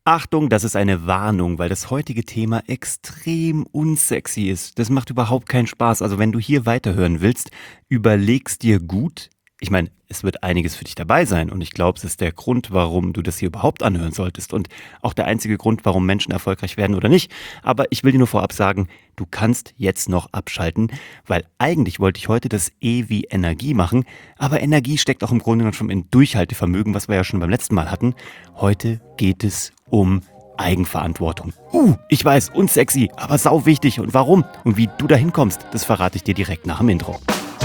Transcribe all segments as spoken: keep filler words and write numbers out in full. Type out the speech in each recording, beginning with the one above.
Achtung, das ist eine Warnung, weil das heutige Thema extrem unsexy ist. Das macht überhaupt keinen Spaß. Also wenn du hier weiterhören willst, überleg's dir gut. Ich meine, es wird einiges für dich dabei sein und ich glaube, es ist der Grund, warum du das hier überhaupt anhören solltest und auch der einzige Grund, warum Menschen erfolgreich werden oder nicht. Aber ich will dir nur vorab sagen, du kannst jetzt noch abschalten, weil eigentlich wollte ich heute das E wie Energie machen, aber Energie steckt auch im Grunde genommen schon in Durchhaltevermögen, was wir ja schon beim letzten Mal hatten. Heute geht es um Eigenverantwortung. Uh, ich weiß, unsexy, aber sau wichtig. Und warum und wie du da hinkommst, das verrate ich dir direkt nach dem Intro.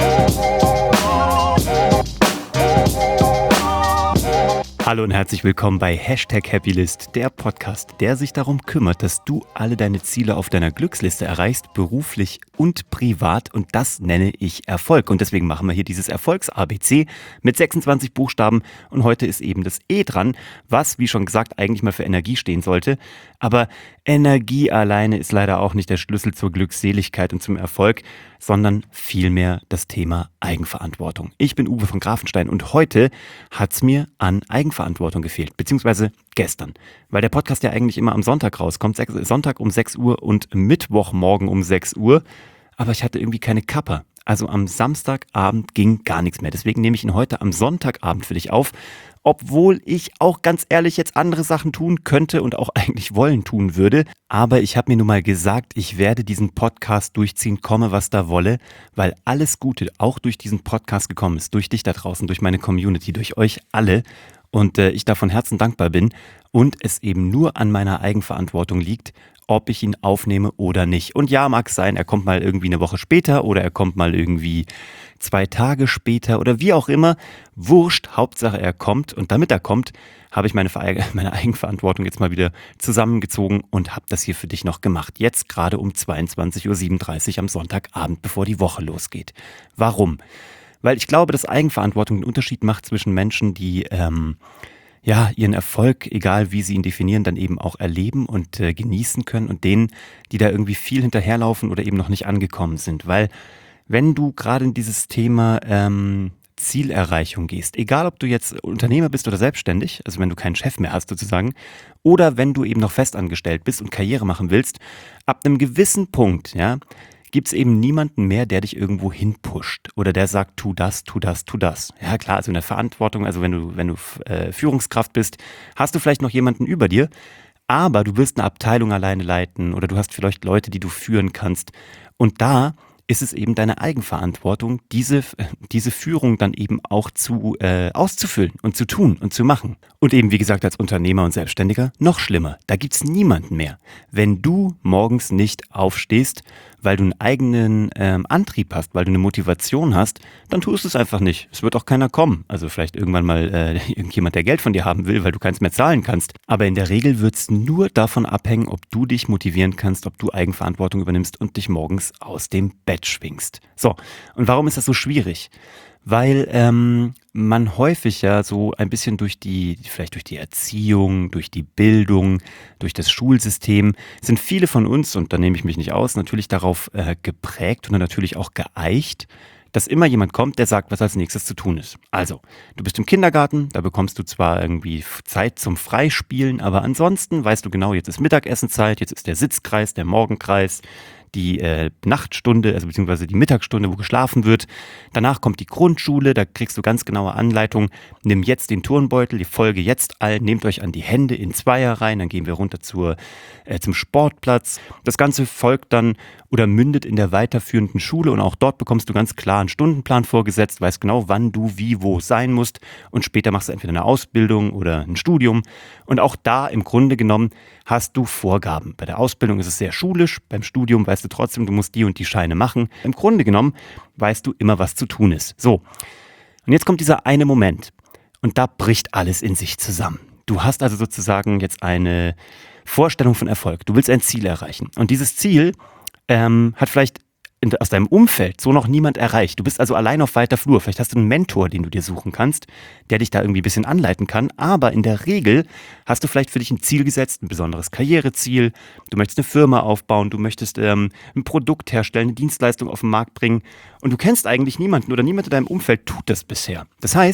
Hallo und herzlich willkommen bei Hashtag Happylist, der Podcast, der sich darum kümmert, dass du alle deine Ziele auf deiner Glücksliste erreichst, beruflich und privat, und das nenne ich Erfolg. Und deswegen machen wir hier dieses Erfolgs-A B C mit sechsundzwanzig Buchstaben und heute ist eben das E dran, was, wie schon gesagt, eigentlich mal für Energie stehen sollte. Aber Energie alleine ist leider auch nicht der Schlüssel zur Glückseligkeit und zum Erfolg, sondern vielmehr das Thema Eigenverantwortung. Ich bin Uwe von Grafenstein und heute hat's mir an Eigenverantwortung gefehlt, beziehungsweise gestern, weil der Podcast ja eigentlich immer am Sonntag rauskommt, Sonntag um sechs Uhr und Mittwochmorgen um sechs Uhr, aber ich hatte irgendwie keine Kappa. Also am Samstagabend ging gar nichts mehr, deswegen nehme ich ihn heute am Sonntagabend für dich auf, obwohl ich auch ganz ehrlich jetzt andere Sachen tun könnte und auch eigentlich wollen tun würde. Aber ich habe mir nun mal gesagt, ich werde diesen Podcast durchziehen, komme was da wolle, weil alles Gute auch durch diesen Podcast gekommen ist, durch dich da draußen, durch meine Community, durch euch alle. Und äh, ich da von Herzen dankbar bin und es eben nur an meiner Eigenverantwortung liegt, ob ich ihn aufnehme oder nicht. Und ja, mag es sein, er kommt mal irgendwie eine Woche später oder er kommt mal irgendwie zwei Tage später oder wie auch immer. Wurscht, Hauptsache er kommt. Und damit er kommt, habe ich meine, meine Eigenverantwortung jetzt mal wieder zusammengezogen und habe das hier für dich noch gemacht. Jetzt gerade um zweiundzwanzig Uhr siebenunddreißig am Sonntagabend, bevor die Woche losgeht. Warum? Weil ich glaube, dass Eigenverantwortung einen Unterschied macht zwischen Menschen, die ähm, ja ihren Erfolg, egal wie sie ihn definieren, dann eben auch erleben und äh, genießen können und denen, die da irgendwie viel hinterherlaufen oder eben noch nicht angekommen sind. Weil wenn du gerade in dieses Thema ähm, Zielerreichung gehst, egal ob du jetzt Unternehmer bist oder selbstständig, also wenn du keinen Chef mehr hast sozusagen, oder wenn du eben noch festangestellt bist und Karriere machen willst, ab einem gewissen Punkt, ja, gibt es eben niemanden mehr, der dich irgendwo hinpusht oder der sagt, tu das, tu das, tu das. Ja klar, also in der Verantwortung, also wenn du, wenn du äh, Führungskraft bist, hast du vielleicht noch jemanden über dir, aber du willst eine Abteilung alleine leiten oder du hast vielleicht Leute, die du führen kannst. Und da ist es eben deine Eigenverantwortung, diese, diese Führung dann eben auch zu äh, auszufüllen und zu tun und zu machen. Und eben, wie gesagt, als Unternehmer und Selbstständiger noch schlimmer. Da gibt's niemanden mehr. Wenn du morgens nicht aufstehst, weil du einen eigenen ähm, Antrieb hast, weil du eine Motivation hast, dann tust du es einfach nicht. Es wird auch keiner kommen. Also vielleicht irgendwann mal äh, irgendjemand, der Geld von dir haben will, weil du keins mehr zahlen kannst. Aber in der Regel wird es nur davon abhängen, ob du dich motivieren kannst, ob du Eigenverantwortung übernimmst und dich morgens aus dem Bett schwingst. So, und warum ist das so schwierig? Weil ähm, man häufig ja so ein bisschen durch die, vielleicht durch die Erziehung, durch die Bildung, durch das Schulsystem, sind viele von uns, und da nehme ich mich nicht aus, natürlich darauf äh, geprägt und natürlich auch geeicht, dass immer jemand kommt, der sagt, was als nächstes zu tun ist. Also, du bist im Kindergarten, da bekommst du zwar irgendwie Zeit zum Freispielen, aber ansonsten weißt du genau, jetzt ist Mittagessenzeit, jetzt ist der Sitzkreis, der Morgenkreis, die äh, Nachtstunde, also beziehungsweise die Mittagsstunde, wo geschlafen wird. Danach kommt die Grundschule, da kriegst du ganz genaue Anleitungen. Nimm jetzt den Turnbeutel, die Folge jetzt allen, nehmt euch an die Hände in Zweier rein, dann gehen wir runter zur, äh, zum Sportplatz. Das Ganze folgt dann oder mündet in der weiterführenden Schule und auch dort bekommst du ganz klar einen Stundenplan vorgesetzt, weißt genau, wann du wie wo sein musst und später machst du entweder eine Ausbildung oder ein Studium und auch da im Grunde genommen hast du Vorgaben. Bei der Ausbildung ist es sehr schulisch, beim Studium weißt du trotzdem, du musst die und die Scheine machen. Im Grunde genommen weißt du immer, was zu tun ist. So, und jetzt kommt dieser eine Moment und da bricht alles in sich zusammen. Du hast also sozusagen jetzt eine Vorstellung von Erfolg. Du willst ein Ziel erreichen und dieses Ziel ähm, hat vielleicht in, aus deinem Umfeld so noch niemand erreicht. Du bist also allein auf weiter Flur. Vielleicht hast du einen Mentor, den du dir suchen kannst, der dich da irgendwie ein bisschen anleiten kann. Aber in der Regel hast du vielleicht für dich ein Ziel gesetzt, ein besonderes Karriereziel. Du möchtest eine Firma aufbauen, du möchtest ähm, ein Produkt herstellen, eine Dienstleistung auf den Markt bringen. Und du kennst eigentlich niemanden oder niemand in deinem Umfeld tut das bisher. Das heißt,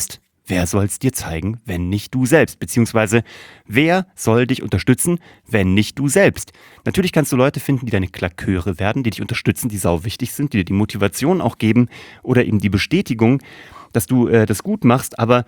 wer soll es dir zeigen, wenn nicht du selbst? Beziehungsweise, wer soll dich unterstützen, wenn nicht du selbst? Natürlich kannst du Leute finden, die deine Klaköre werden, die dich unterstützen, die sau wichtig sind, die dir die Motivation auch geben oder eben die Bestätigung, dass du äh, das gut machst, aber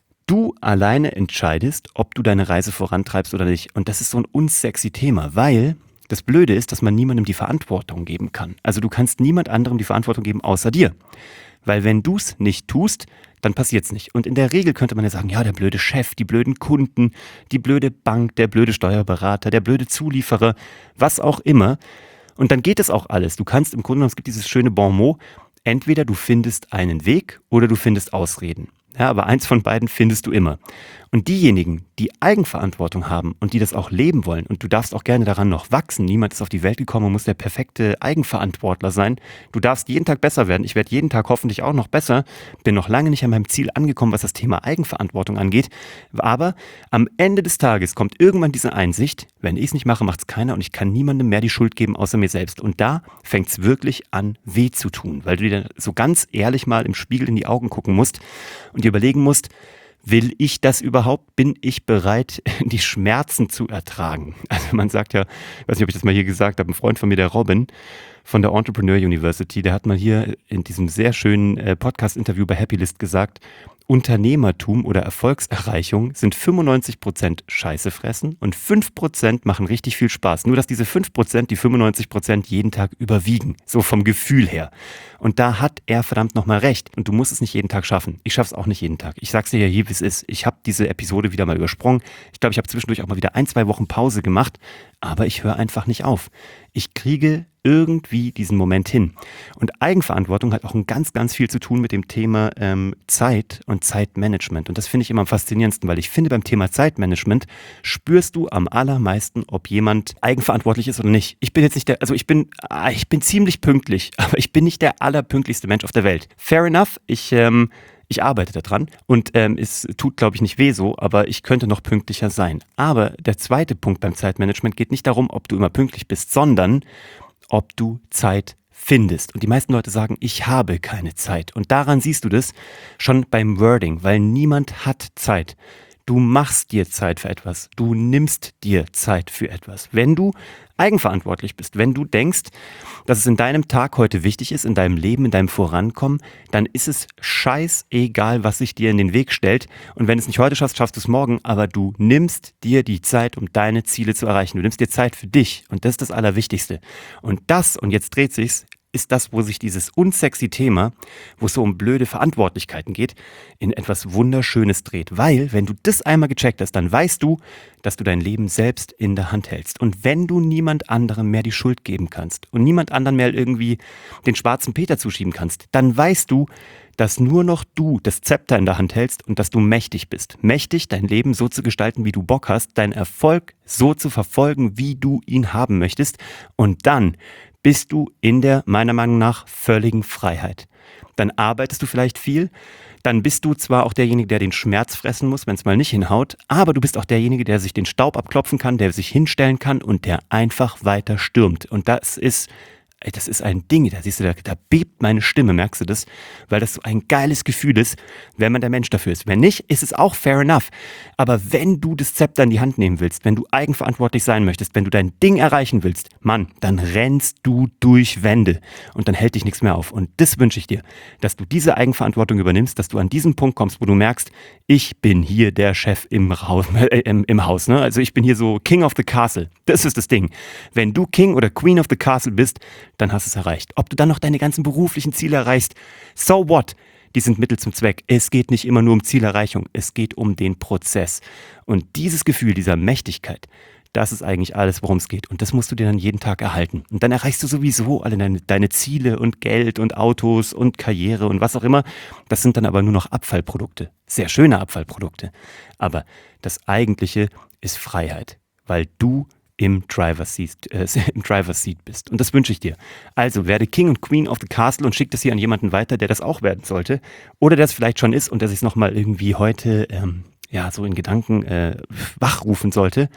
du alleine entscheidest, ob du deine Reise vorantreibst oder nicht. Und das ist so ein unsexy Thema, weil das Blöde ist, dass man niemandem die Verantwortung geben kann. Also du kannst niemand anderem die Verantwortung geben, außer dir. Weil wenn du es nicht tust, dann passiert es nicht. Und in der Regel könnte man ja sagen, ja, der blöde Chef, die blöden Kunden, die blöde Bank, der blöde Steuerberater, der blöde Zulieferer, was auch immer. Und dann geht es auch alles. Du kannst im Grunde genommen, es gibt dieses schöne Bon mot, entweder du findest einen Weg oder du findest Ausreden. Ja, aber eins von beiden findest du immer. Und diejenigen, die Eigenverantwortung haben und die das auch leben wollen, und du darfst auch gerne daran noch wachsen, niemand ist auf die Welt gekommen und muss der perfekte Eigenverantwortler sein. Du darfst jeden Tag besser werden. Ich werde jeden Tag hoffentlich auch noch besser. Bin noch lange nicht an meinem Ziel angekommen, was das Thema Eigenverantwortung angeht. Aber am Ende des Tages kommt irgendwann diese Einsicht, wenn ich es nicht mache, macht es keiner und ich kann niemandem mehr die Schuld geben, außer mir selbst. Und da fängt es wirklich an, weh zu tun, weil du dir so ganz ehrlich mal im Spiegel in die Augen gucken musst und dir überlegen musst, will ich das überhaupt? Bin ich bereit, die Schmerzen zu ertragen? Also man sagt ja, ich weiß nicht, ob ich das mal hier gesagt habe, ein Freund von mir, der Robin von der Entrepreneur University, der hat mal hier in diesem sehr schönen äh, Podcast-Interview bei Happylist gesagt, Unternehmertum oder Erfolgserreichung sind fünfundneunzig Prozent Scheiße fressen und fünf Prozent machen richtig viel Spaß. Nur, dass diese fünf Prozent die fünfundneunzig Prozent jeden Tag überwiegen. So vom Gefühl her. Und da hat er verdammt nochmal recht. Und du musst es nicht jeden Tag schaffen. Ich schaff's auch nicht jeden Tag. Ich sag's dir ja hier, wie es ist. Ich habe diese Episode wieder mal übersprungen. Ich glaube, ich habe zwischendurch auch mal wieder ein, zwei Wochen Pause gemacht. Aber ich höre einfach nicht auf. Ich kriege irgendwie diesen Moment hin. Und Eigenverantwortung hat auch ein ganz, ganz viel zu tun mit dem Thema ähm, Zeit und Zeitmanagement. Und das finde ich immer am faszinierendsten, weil ich finde, beim Thema Zeitmanagement spürst du am allermeisten, ob jemand eigenverantwortlich ist oder nicht. Ich bin jetzt nicht der, also ich bin, ah, ich bin ziemlich pünktlich, aber ich bin nicht der allerpünktlichste Mensch auf der Welt. Fair enough, ich, ähm, Ich arbeite daran und ähm, es tut, glaube ich, nicht weh so, aber ich könnte noch pünktlicher sein. Aber der zweite Punkt beim Zeitmanagement geht nicht darum, ob du immer pünktlich bist, sondern ob du Zeit findest. Und die meisten Leute sagen, ich habe keine Zeit. Und daran siehst du das schon beim Wording, weil niemand hat Zeit. Du machst dir Zeit für etwas. Du nimmst dir Zeit für etwas. Wenn du eigenverantwortlich bist, wenn du denkst, dass es in deinem Tag heute wichtig ist, in deinem Leben, in deinem Vorankommen, dann ist es scheißegal, was sich dir in den Weg stellt. Und wenn du es nicht heute schaffst, schaffst du es morgen. Aber du nimmst dir die Zeit, um deine Ziele zu erreichen. Du nimmst dir Zeit für dich. Und das ist das Allerwichtigste. Und das, und jetzt dreht sich's, ist das, wo sich dieses unsexy Thema, wo es so um blöde Verantwortlichkeiten geht, in etwas Wunderschönes dreht. Weil, wenn du das einmal gecheckt hast, dann weißt du, dass du dein Leben selbst in der Hand hältst. Und wenn du niemand anderem mehr die Schuld geben kannst und niemand anderem mehr irgendwie den schwarzen Peter zuschieben kannst, dann weißt du, dass nur noch du das Zepter in der Hand hältst und dass du mächtig bist. Mächtig, dein Leben so zu gestalten, wie du Bock hast, deinen Erfolg so zu verfolgen, wie du ihn haben möchtest. Und dann bist du in der, meiner Meinung nach, völligen Freiheit. Dann arbeitest du vielleicht viel, dann bist du zwar auch derjenige, der den Schmerz fressen muss, wenn es mal nicht hinhaut, aber du bist auch derjenige, der sich den Staub abklopfen kann, der sich hinstellen kann und der einfach weiter stürmt. Und das ist... Ey, das ist ein Ding, da siehst du, da, da bebt meine Stimme, merkst du das? Weil das so ein geiles Gefühl ist, wenn man der Mensch dafür ist. Wenn nicht, ist es auch fair enough. Aber wenn du das Zepter in die Hand nehmen willst, wenn du eigenverantwortlich sein möchtest, wenn du dein Ding erreichen willst, Mann, dann rennst du durch Wände und dann hält dich nichts mehr auf. Und das wünsche ich dir, dass du diese Eigenverantwortung übernimmst, dass du an diesen Punkt kommst, wo du merkst, ich bin hier der Chef im, Ra- äh, im, im Haus. Ne? Also ich bin hier so King of the Castle. Das ist das Ding. Wenn du King oder Queen of the Castle bist, dann hast du es erreicht. Ob du dann noch deine ganzen beruflichen Ziele erreichst, so what? Die sind Mittel zum Zweck. Es geht nicht immer nur um Zielerreichung, es geht um den Prozess. Und dieses Gefühl dieser Mächtigkeit, das ist eigentlich alles, worum es geht. Und das musst du dir dann jeden Tag erhalten. Und dann erreichst du sowieso alle deine, deine Ziele und Geld und Autos und Karriere und was auch immer. Das sind dann aber nur noch Abfallprodukte. Sehr schöne Abfallprodukte. Aber das Eigentliche ist Freiheit, weil du im Driver's Seat, äh, im Driver's Seat bist. Und das wünsche ich dir. Also werde King und Queen of the Castle und schick das hier an jemanden weiter, der das auch werden sollte. Oder der es vielleicht schon ist und der sich nochmal irgendwie heute ähm, ja, so in Gedanken äh, wachrufen sollte.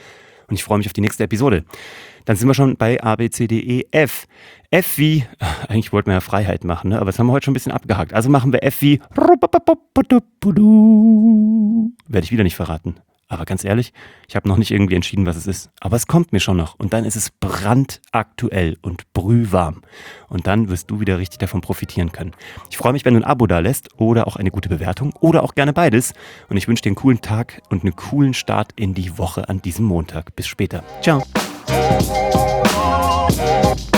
und ich freue mich auf die nächste Episode. Dann sind wir schon bei A, B, C, D, E, F. F wie, eigentlich wollten wir ja Freiheit machen, ne? Aber das haben wir heute schon ein bisschen abgehakt. Also machen wir F wie, werde ich wieder nicht verraten. Aber ganz ehrlich, ich habe noch nicht irgendwie entschieden, was es ist. Aber es kommt mir schon noch. Und dann ist es brandaktuell und brühwarm. Und dann wirst du wieder richtig davon profitieren können. Ich freue mich, wenn du ein Abo da lässt oder auch eine gute Bewertung oder auch gerne beides. Und ich wünsche dir einen coolen Tag und einen coolen Start in die Woche an diesem Montag. Bis später. Ciao.